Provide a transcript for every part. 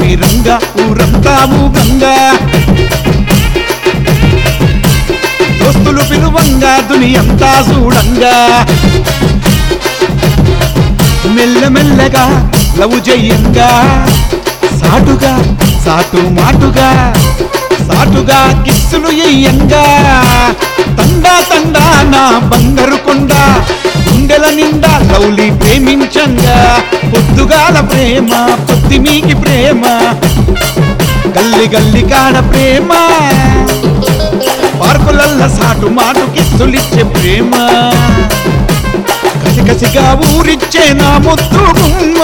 శ్రీరంగా ఊరంతా ఊగంగా దోస్తులు పిలువంగా దునియంతా చూడంగా మెల్లమెల్లగా లవ్ చెయ్యంగా సాటుగా సాటు మాటుగా సాటుగా కిస్సులు ఎయ్యంగా తండా తండా నా బంగారు కొండ గుండెల నిండా లవ్లీ ప్రేమించంగా పొద్దుగాల ప్రేమ పొద్దుమీకి ప్రేమ గల్లి గల్లి కాడ ప్రేమ పార్కులల్ల సాటు మాటు కిస్సులిచ్చే ప్రేమ కసికసిగా ఊరిచ్చే నా ముద్దు గుమ్మ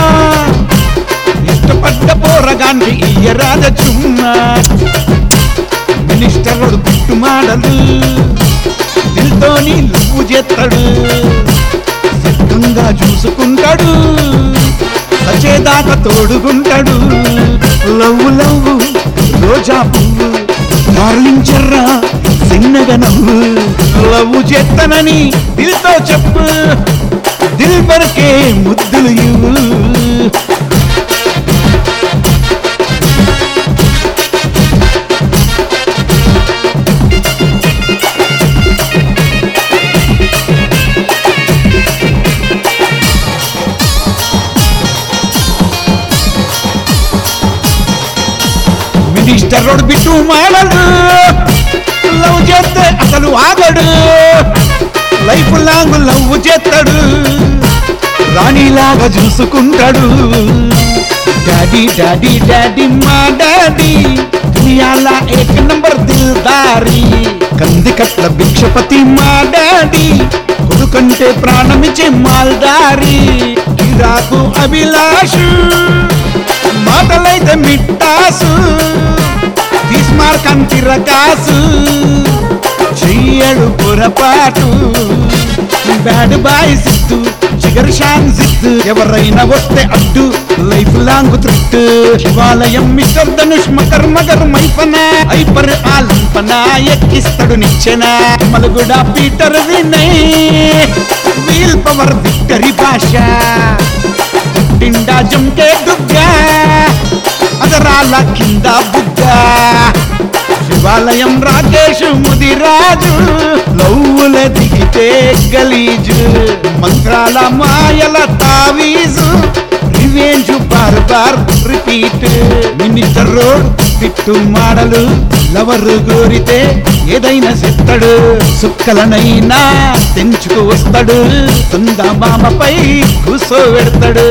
ఇష్టపడ్డ పోరగాంటి ఇయ్యరాజ చుమ్మ మినిస్టరుడు పిట్టు మాడలు దిల్తోని లవ్వు చేస్తాడు సిద్ధంగా చూసుకుంటాడు సచేదాకా తోడుకుంటాడు లవ్వు లవ్వు రోజా పువ్వు డార్లించర్రా చిన్నగా నవ్వు లవ్వు చేస్తానని దిల్తో చెప్పు దిల్ బరకే ముద్దులు ఇవ్వు మినిస్టర్ రోడ్ బిట్టు మాడలు లవ్ చేస్తే అసలు ఆగడు లైఫ్ లాంగ్ లవ్ చేస్తాడు రాణిలాగా చూసుకుంటాడు డాడీ డాడీ డాడీ మా డాడీ దునియాలా ఏక నంబర్ దిల్దారీ కందికట్ల భిక్షపతి మా డాడీ కొడుకంటే ప్రాణమిచ్చే మాల్దారి ఇరాకు అభిలాషు మాటలైతే మిట్టాసు తీసుమార్కంతి రకాసు చెయ్యడు పొరపాటు బ్యాడ్ బాయ్ సిద్దు జిగర్ షాన్ సిద్దు ఎవరైనా వస్తే అడ్డు లైఫ్ లాంగ్ త్రిట్టు శివాలయం మిస్టర్ ధనుష్ మకర్ మగర్ మైఫన ఐపర్ ఆలంపన ఎక్కిస్తాడు నిచ్చెన మలుగుడ Peter Vinay will power victory భాష టిండా జంకే దుగ్గా అదరాల కింద బుగ్గా శివాలయం రాకేష్ ముదిరాజు లవ్వుల దిగితే గలీజు మంత్రాల మాయల తావీజు revenge bar bar repeat minister road పిట్టు మాడలు లవరు గోరితే ఏదైనా చెప్తాడు సుక్కలనైనా తెంచుకు వస్తాడు తుందా మామపై కూసోబెడతాడు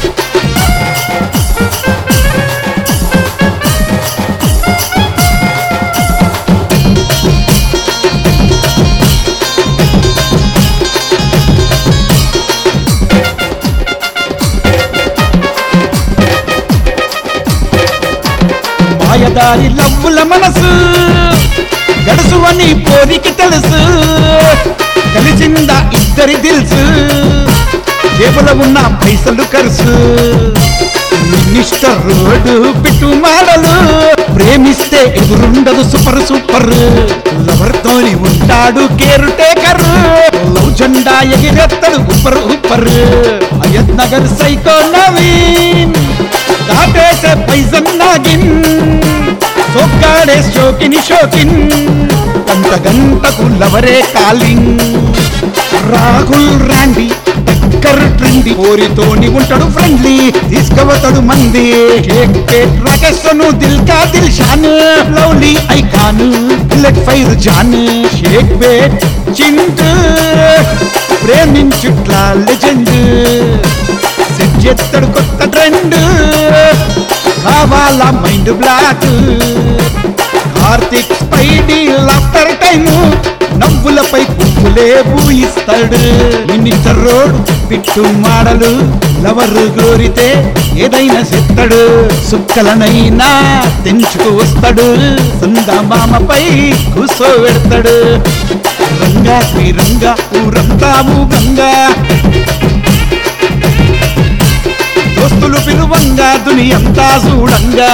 మాయదారి లవ్వుల మనసు గడుసు అని పోరికి తెలుసు కలిసిందా ఇద్దరి దిల్సు జేబులో ఉన్న పైసలు ఖర్చు మినిస్టర్ రోడ్డు పిట్టు మాడలు ప్రేమిస్తే ఎదురుండదు సూపర్ సూపర్ లవర్ తోని ఉంటాడు కేరు టేకర్ లవ్ జెండా ఎగిరెత్తడు ఉప్పర్ ఉప్పర్ అయత్ నగర్ సైకో నవీన్ దాటేసే పైజన్ నాగిన్ సోక్కాడే షోకిని షోకిన్ గంట గంటకు లవరే కాలింగ్ రాహుల్ రాండి టక్కర్ ట్రెండి కోరితోని ఉంటాడు ఫ్రెండ్లీ తీసుకువతాడు మంది రాకేష్ ను దిల్ కా దిల్ షాన్ లవ్లీ ఐకాన్ బుల్లెట్ ఫైర్ జాన్ షేక్ బేట్ చింట్ ప్రేమించుట్లా లెజెండ్ సెట్ చేస్తాడు కొత్త ట్రెండ్ కావాలా mind block Karthik Spidey laughter time నవ్వులపై పువ్వులే పూయిస్తాడు మినిస్టర్ రోడ్ పిట్టు మాడలు లవరు గోరితే ఏదైనా చెప్తాడు సుక్కలనైనా తెంచుకు వస్తాడు సందా మామపై కూసోబెడతాడు రంగా శ్రీరంగా ఊరంతా ఊగంగా దోస్తులు పిలువంగా దునియంతా చూడంగా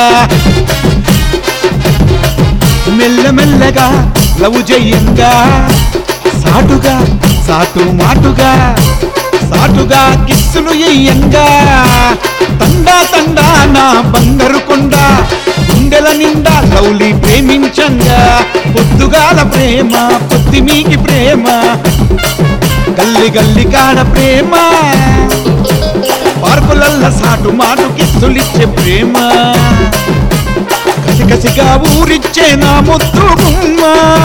మెల్లమెల్లగా లవ్ చెయ్యంగా సాటుగా సాటు మాటుగా సాటుగా కిస్సులు ఇయ్యంగా తండా తండా నా బంగారు కొండ గుండెల నిండా లౌలి ప్రేమించంగా పొద్దుగాల ప్రేమ పొద్దుమీకి ప్రేమ గల్లి గల్లి కాడ ప్రేమ పార్కులల్ల సాటు మాటు కిస్సులిచ్చే ప్రేమ కసికసిగా ఊరిచ్చే నా ముద్దు గుమ్మ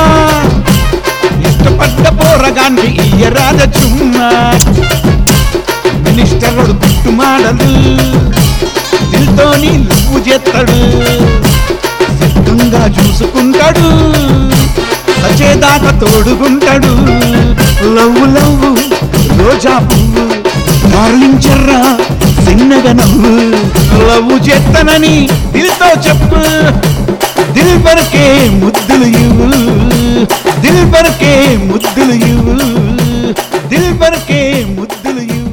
ఇష్టపడ్డ పోరగాండి ఇయ్యరాజ చుమ్మ మినిస్టరుడు పుట్టు మాడలు దిల్తోని లవ్వు చేస్తాడు సిద్ధంగా చూసుకుంటాడు సచేదాకా తోడుకుంటాడు లవ్వు లవ్వు రోజా పువ్వు డార్లింగ్ చెర్రా చిన్నగా నవ్వు లవ్వు చేస్తానని దిల్తో చెప్పు దిల్ బర్కే ముద్దులు ఇవ్వు దిల్ బర్కే ముద్దులు ఇవ్వు దిల్ బర్కే ముద్దులు ఇవ్వు